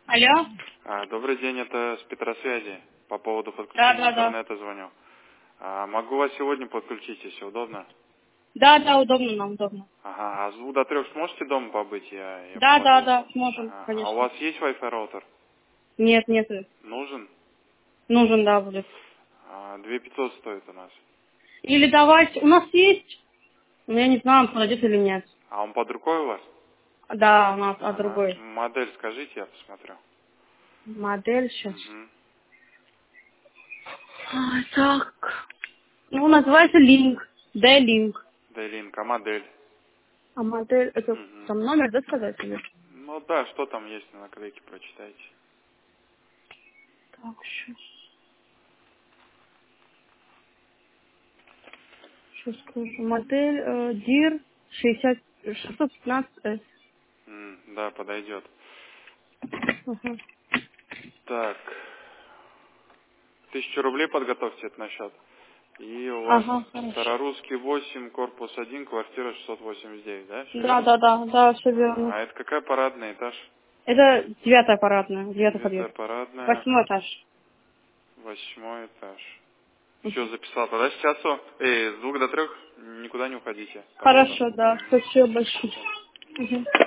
Алло? Добрый день, это с Петросвязи. По поводу Да, подключения да, да. интернета звоню. Могу вас сегодня подключить, если удобно? Да, да, удобно нам, удобно. Ага, а с 2 до 3 сможете дома побыть? Я Да, да, помогу. да, сможем, Ага. А у конечно. вас есть Wi-Fi роутер? Нет, нет, Нужен? нужен, да, будет. 2500 стоит у нас. Или давайте, у нас есть, но я не знаю, подойдет или нет. А он под рукой у вас? Да, у нас, а Ага. другой. Модель скажите, я посмотрю. Модель сейчас. Угу. Так. Ну, называется Link. D-Link. D-Link, а модель? А модель, это Угу. там номер, да, сказать или? Ну да, что там есть на наклейке, прочитайте. Так, сейчас скажу. Модель DIR 615S. Да, подойдет. Ага. Так, 1000 рублей подготовьте это на счет. И у вас Ага, хорошо. Старорусский 8, корпус 1, квартира 689, да? Все Да, верно? да, да, да, все Ага. верно. А это какая парадный этаж? Это 9-я парадная, 9-й 9-я подъезд. парадная, 8-й этаж. 8-й этаж. Все, Мгм. записал. Тогда с часу, с 2 до 3 никуда не уходите. По поводу. Хорошо, да, спасибо большое. Всё. Мгм.